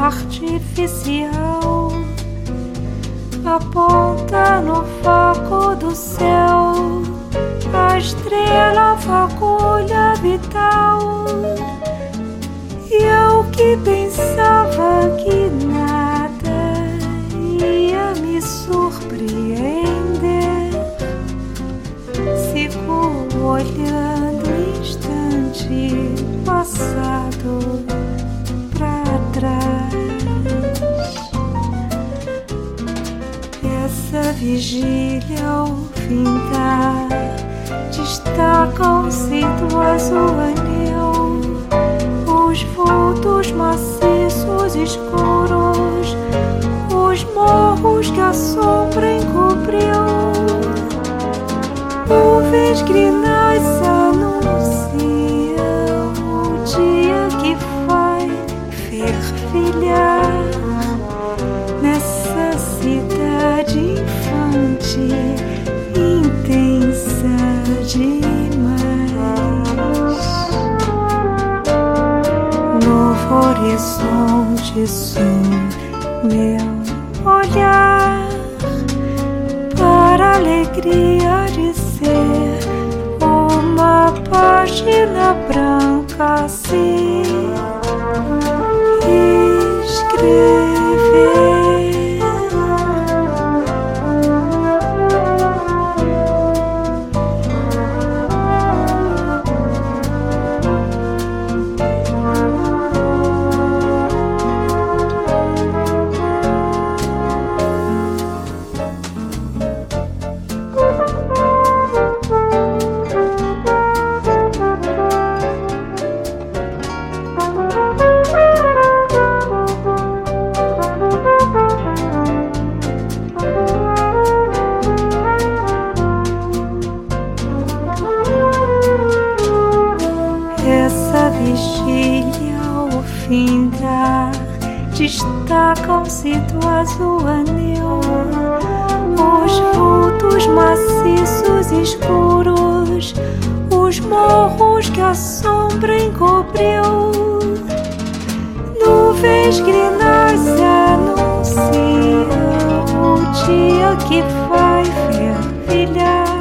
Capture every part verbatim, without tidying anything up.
artificial aponta no foco do céu, a estrela fagulha vital. E eu que pensava que nada ia me surpreender, sigo olhando o instante passado pra trás. Essa vigília ao findar destacam-se do azul anil os vultos maciços escuros, os morros que a sombra encobriu. Nuvens grinais anunciam o dia que vai fervilhar nessa cidade infante, intensa demais. Novo horizonte sul, meu olhar para a alegria de ser uma página branca assim escrever. Destacam-se do azul anil os vultos maciços escuros, os morros que a sombra encobriu. Nuvens grinais anunciam o dia que vai fervilhar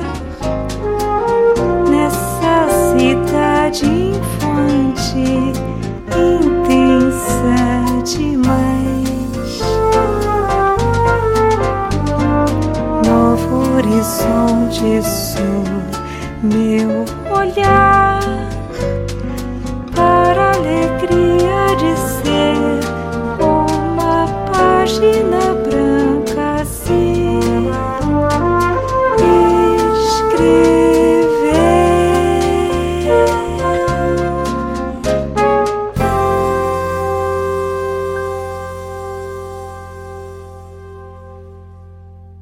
nessa cidade infante, intensa demais. Novo horizonte sul, meu olhar